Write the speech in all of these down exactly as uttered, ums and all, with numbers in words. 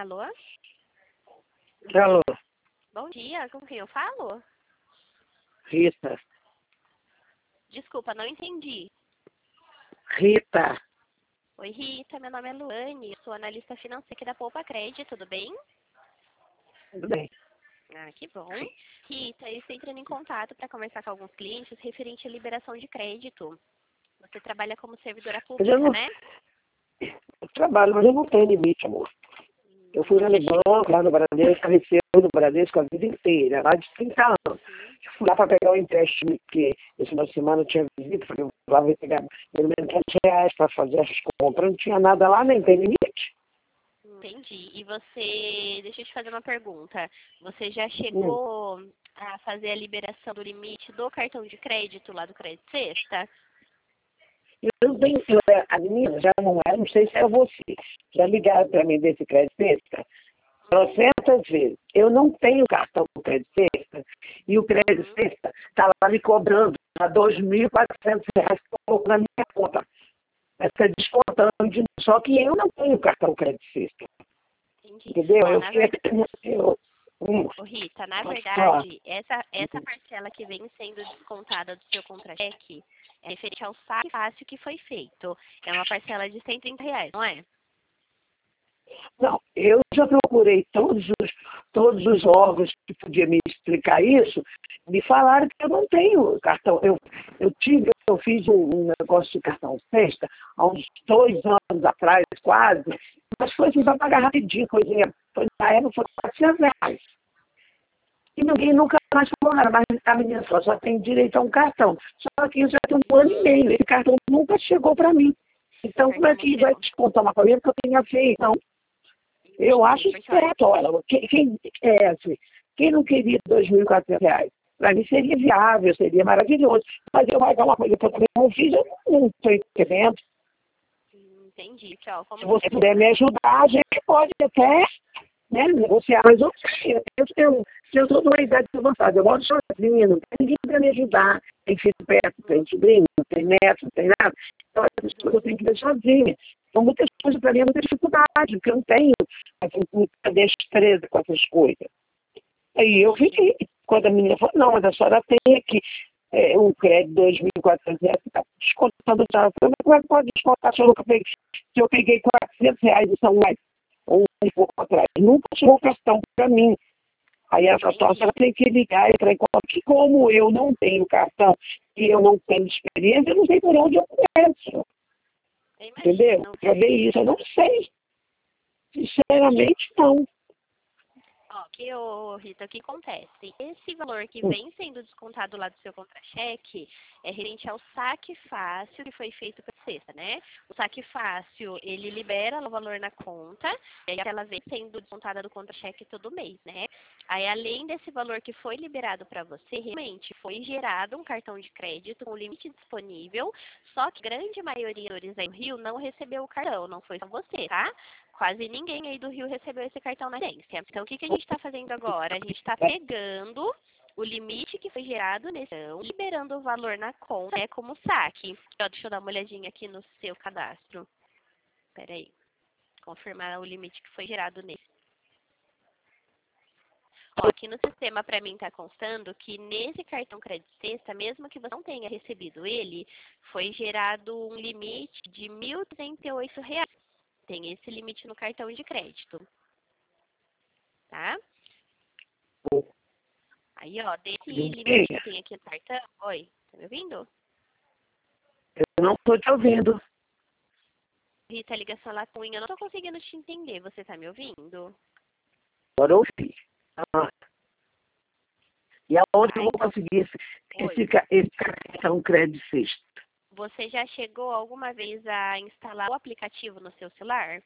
Alô? Alô, Bom dia, com quem eu falo? Rita. Desculpa, não entendi. Rita. Oi, Rita, meu nome é Luane, eu sou analista financeira aqui da Poupa Crédito, tudo bem? Tudo bem. Ah, que bom. Rita, eu estou entrando em contato para conversar com alguns clientes referente à liberação de crédito. Você trabalha como servidora Mas eu pública, não né? eu trabalho, mas eu não tenho limite, amor. Eu fui lá no banco, lá no Bradesco, recebi no Bradesco a vida inteira, lá de trinta anos. Eu fui lá para pegar o empréstimo, porque esse final de semana eu tinha visita, falei, eu lá vou pegar pelo menos quinhentos reais para fazer as compras, não tinha nada lá, nem tem limite. Entendi. E você, deixa eu te fazer uma pergunta. Você já Hum. chegou a fazer a liberação do limite do cartão de crédito lá do Crédito Sexta? Eu não tenho, eu, a menina já não é, não sei se é você, já ligaram para mim desse crédito extra, trocentas vezes. Eu não tenho cartão do crédito extra e o crédito Uhum. extra está lá me cobrando a dois mil e quatrocentos reais que colocou na minha conta. Vai ficar descontando, de- só que eu não tenho cartão crédito extra. Entendi. Entendeu? Ó, Eu na fiquei verdade, eu, hum, ô, Rita, na pode falar. verdade, essa, essa parcela que vem sendo descontada do seu contra-cheque é referente ao saque fácil que foi feito. É uma parcela de cento e trinta reais, não é? Não, eu já procurei todos os, todos os órgãos que podiam me explicar isso, me falaram que eu não tenho cartão. Eu, eu tive, eu fiz um, um negócio de cartão festa há uns dois anos atrás, quase, mas foi assim para pagar rapidinho, coisinha. Foi, na época foi quatrocentos reais. E ninguém nunca mais falou nada, mas a menina só, só tem direito a um cartão. Só que isso já tem um ano e meio, esse cartão nunca chegou para mim. O Então, como cartão é não que vai chegou. descontar uma coisa que eu tenha feito? Então, eu Entendi. acho Porque, olha, certo, olha, quem, quem, é, assim, quem não queria dois mil e quatrocentos reais? Para mim seria viável, seria maravilhoso. Mas eu pagar uma coisa que eu também não fiz, eu não estou entendendo. entendi. Que, ó, como Se você puder funciona? me ajudar, a gente pode até, né, negociar. Mas eu sei, eu tenho, eu estou numa idade avançada, eu moro sozinha, não tem ninguém para me ajudar. Tem filho perto, tem sobrinho, não tem neto, não tem nada. Então, essas coisas eu tenho que ver sozinha. Então, muitas coisas para mim é muita dificuldade, porque eu não tenho assim, muita destreza com essas coisas. Aí eu fiquei, quando a menina falou, não, mas a senhora tem aqui é, um crédito de dois mil e quatrocentos reais, está descontando já. Eu falei, como é que pode descontar se eu nunca peguei? Se eu peguei quatrocentos reais e são mais ou um pouco atrás, nunca chegou cartão para mim. Aí ela falou, a senhora tem que ligar e para que como eu não tenho cartão e eu não tenho experiência, eu não sei por onde eu começo. Eu Entendeu? imagino. Para ver isso, eu não sei. Que, Sinceramente, não. ó, que, ô, Rita, o que acontece? Esse valor que Hum. vem sendo descontado lá do seu contra-cheque é referente ao saque fácil que foi feito pela sexta, né? O saque fácil, ele libera o valor na conta, e aí ela vem sendo descontada do contra-cheque todo mês, né? Aí, além desse valor que foi liberado para você, realmente foi gerado um cartão de crédito com limite disponível, só que a grande maioria dos aí do Rio não recebeu o cartão, não foi só você, tá? Quase ninguém aí do Rio recebeu esse cartão na agência. Então, o que, que a gente está fazendo agora? A gente está pegando o limite que foi gerado nesse ano, liberando o valor na conta, né, como saque. Ó, deixa eu dar uma olhadinha aqui no seu cadastro. Espera aí. Confirmar o limite que foi gerado nesse. Ó, aqui no sistema para mim está constando que nesse cartão crédito sexta, mesmo que você não tenha recebido ele, foi gerado um limite de mil e trinta e oito reais. Tem esse limite no cartão de crédito, tá? Aí, ó, desse limite que tem aqui no cartão... Oi, tá me ouvindo? Eu não estou te ouvindo. Rita, a ligação lá com eu não tô conseguindo te entender. Você tá me ouvindo? Agora eu ouvi. Ah, e aonde Tá, eu vou então... conseguir esse, Oi. esse, ca- esse cartão crédito sexto? Você já chegou alguma vez a instalar o aplicativo no seu celular?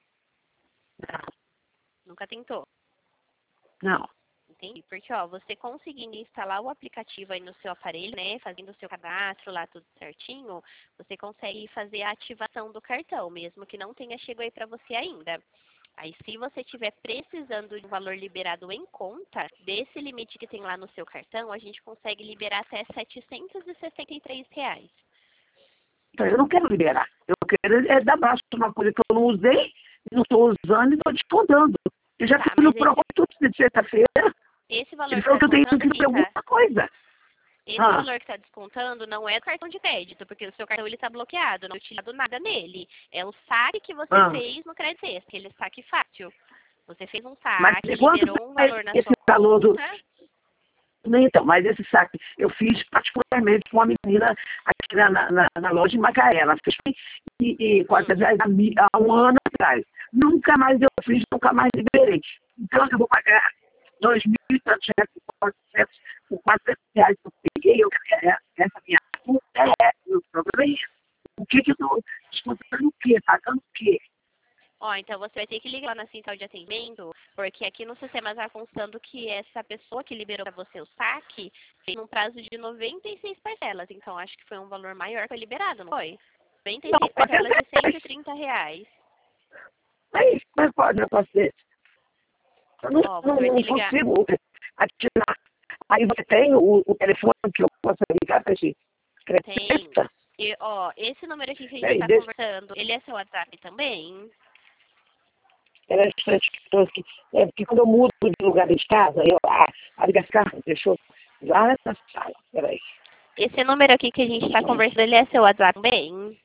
Nunca tentou? Não. Entendi. Porque, ó, você conseguindo instalar o aplicativo aí no seu aparelho, né, fazendo o seu cadastro lá tudo certinho, você consegue fazer a ativação do cartão, mesmo que não tenha chegado aí para você ainda. Aí, se você estiver precisando de um valor liberado em conta, desse limite que tem lá no seu cartão, a gente consegue liberar até setecentos e sessenta e três reais. Então, eu não quero liberar. Eu quero é dar braço uma coisa que eu não usei, não estou usando e estou descontando. Eu já Tá, fui no mas pronto esse, de sexta-feira. esse valor Ele que está falou que eu tenho descontando, que fazer assim, tá? alguma coisa. Esse Ah, valor que está descontando não é do cartão de crédito, porque o seu cartão está bloqueado, não é utilizado nada nele. É o saque que você ah. fez no Crédito Extra, aquele saque fácil. Você fez um Mas saque, de quanto liberou um foi valor na esse sua valor do. conta. Então, mas esse saque eu fiz particularmente com uma menina aqui na, na, na loja de Macaé. Ela fez e, e quase Hum. há, há um ano atrás. Nunca mais eu fiz, nunca mais liberei. Então eu vou pagar dois mil e tantos reais por quatrocentos, por quatrocentos reais que eu peguei. Eu, essa minha conta é, o problema é isso. O que que eu estou descontando o quê? Pagando o quê? Ó, então você vai ter que ligar lá na central de atendimento, porque aqui no sistema está constando que essa pessoa que liberou para você o saque fez um prazo de noventa e seis parcelas. Então acho que foi um valor maior que foi liberado, não foi? noventa e seis Não, parcelas de cento quatrocentos e trinta reais. Mas, mas pode um negócio desse. Eu não, Ó, não, você vai ter não que ligar. consigo atirar. Aí você tem o, o telefone que eu posso ligar para esse Tem. crédito? E, ó, esse número aqui que a gente Aí está deixa, conversando, ele é seu WhatsApp também? era as pessoas que, é, porque quando eu mudo de lugar de casa, eu, ah, a ligação deixou lá nessa sala. Peraí. Esse número aqui que a gente está conversando, ele é seu WhatsApp também?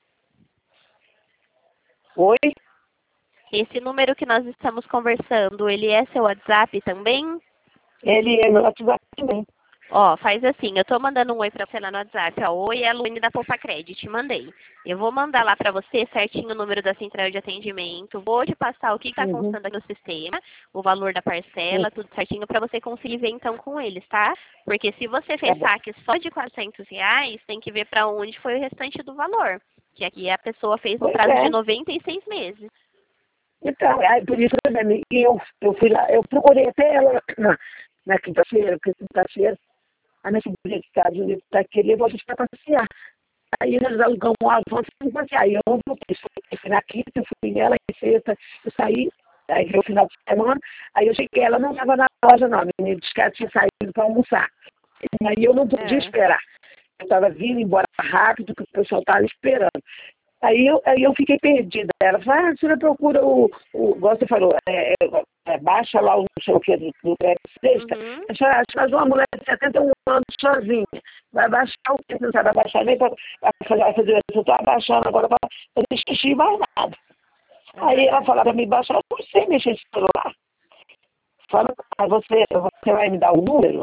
Oi? Esse número que nós estamos conversando, ele é seu WhatsApp também? Ele é meu WhatsApp também. Ó, faz assim, eu tô mandando um oi pra você lá no WhatsApp, ó. Oi, é a Luane da Poupa Credit, mandei. Eu vou mandar lá pra você certinho o número da central de atendimento, vou te passar o que tá Uhum. constando aqui no sistema, o valor da parcela, tudo certinho pra você conseguir ver então com eles, tá? Porque se você Tá fez bom. saque só de quatrocentos reais, tem que ver pra onde foi o restante do valor. Que aqui a pessoa fez no Pois prazo de é. noventa e seis meses. Então, aí, por isso também, e eu, eu fui lá, eu procurei até ela na, na quinta-feira, porque quinta-feira, a minha sobrinha que está de Unidos está aqui, levou a gente para passear. Aí nós alugamos um avião para passear. Aí eu voltei, eu fui na quinta, eu fui nela, em sexta, eu saí, aí veio o final de semana, aí eu cheguei, ela não estava na loja não, a menina disse que ela tinha saído para almoçar. E aí eu não podia É. esperar. Eu estava vindo embora rápido, porque o pessoal estava esperando. Aí eu, aí eu fiquei perdida. Ela falou, ah, você não procura o, o igual você falou, é, é, é, baixa lá o não sei o que do, do é, sexta. Uhum. Mas uma mulher de setenta e um anos sozinha. Vai baixar o que? Você não sabe abaixar nem para fazer, vai fazer, eu estou abaixando agora para eu não esqueci mais nada. Aí ela Uhum. falava para me baixar, eu não sei mexer esse celular. Fala, ah, você, você vai me dar o número?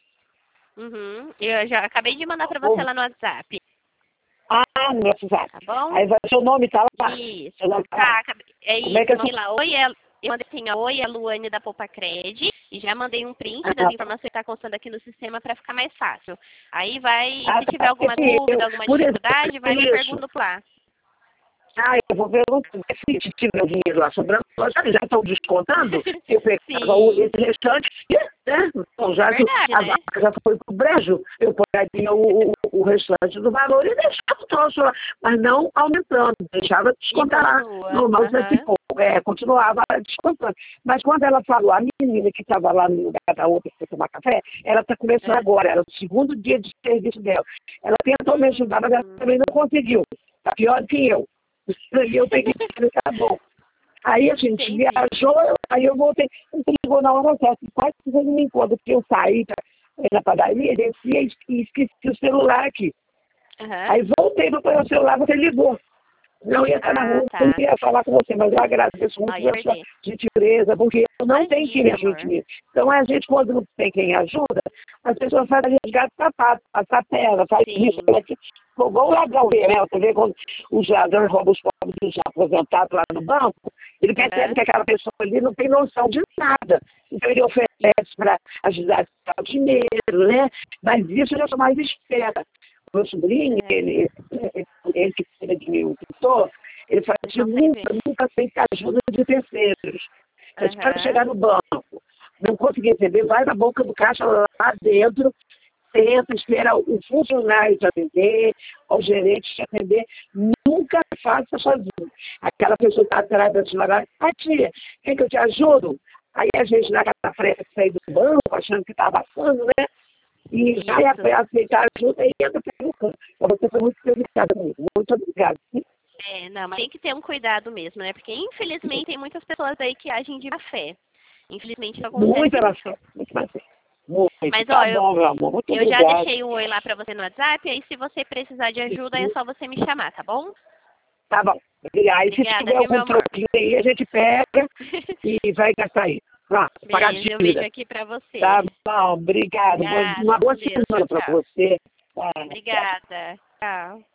Uhum. Eu já acabei de mandar pra você Ou, lá no WhatsApp, ah, no WhatsApp. tá bom? Aí vai, seu nome tá lá. Seu Isso, nome tá lá. tá, acabei- é Como é isso, que eu é seu... mandei lá, oi, é, eu mandei assim, ó, oi, é a Luane da Poupa Cred, e já mandei um print das Ah, informações que tá constando aqui no sistema para ficar mais fácil. Aí vai, ah, se tiver tá. alguma Esse dúvida, eu, alguma por exemplo, dificuldade, vai me isso. perguntando lá. Ah, eu vou perguntar se tiver o dinheiro lá sobrando, já, já estão descontando, eu pegava o, Sim, esse restante, né? Então, é já que verdade, a né? vaca já foi pro brejo, eu pegaria o, o, o restante do valor e deixava o troço lá, mas não aumentando, deixava E descontar lá, continua, normal, desse aham, pouco, é, continuava descontando. Mas quando ela falou, a menina que estava lá no lugar da outra que foi tomar café, ela está começando é. agora, era o segundo dia de serviço dela. Ela tentou me ajudar, mas ela também não conseguiu. Está pior do que eu. E eu peguei e tá bom. Aí a gente Entendi. viajou, aí eu voltei, ele ligou na hora certa, quase que ele me encontra, porque eu saí pra, na padaria, desci e esqueci o celular aqui. Aham. Aí voltei para pegar o celular, você ligou. Não ia estar na Ah, rua, não tá. ia falar com você, mas eu agradeço muito Não ia pela sua perder. gentileza, porque eu não tenho quem me Imagina, ajude amor. nisso. Então a gente, quando não tem quem ajuda, as pessoas fazem resgate sapato, passar perna, faz isso, Sim. aqui. Igual o ladrão vê, né? Você vê quando os ladrões roubam os pobres dos aposentados lá no banco, ele percebe Aham. que aquela pessoa ali não tem noção de nada. Então ele oferece para ajudar a dar o dinheiro, né? Mas isso eu já sou mais esperta. O meu sobrinho, É. ele, ele, ele que cuida de mim, o tutor, ele fala Ele assim, consegue ver. nunca, nunca aceita ajuda de terceiros. Então, se para Aham. chegar no banco, não conseguir receber, vai na boca do caixa lá dentro, tenta, espera o funcionário te atender, o gerente te atender, nunca faça sozinho. Aquela pessoa que está atrás da senhora, ah, tia, quer que eu te ajudo? Aí a gente na cara frente sai do banco, achando que está abafando, né? E vai Isso. aceitar ajuda e entra pelo canto. Então, você foi muito delicada comigo. Muito obrigada. É, não, mas tem que ter um cuidado mesmo, né? Porque infelizmente tem muitas pessoas aí que agem de má fé. Infelizmente não acontece Muito isso. macete, muito macete. Muito. Mas, Tá ó, eu, bom, meu amor. Muito eu já obrigado. deixei o oi lá pra você no WhatsApp, aí se você precisar de ajuda, é só você me chamar, tá bom? Tá bom. Obrigado. E se Obrigada, tiver viu, meu algum amor? troquinho aí, a gente pega e vai gastar aí. Pronto, pagar a Beijo, eu dívida. vejo aqui pra você. Tá bom, obrigado. Obrigada, Uma boa com Deus. semana Tchau, pra tchau. você. Tá. Obrigada. Tchau.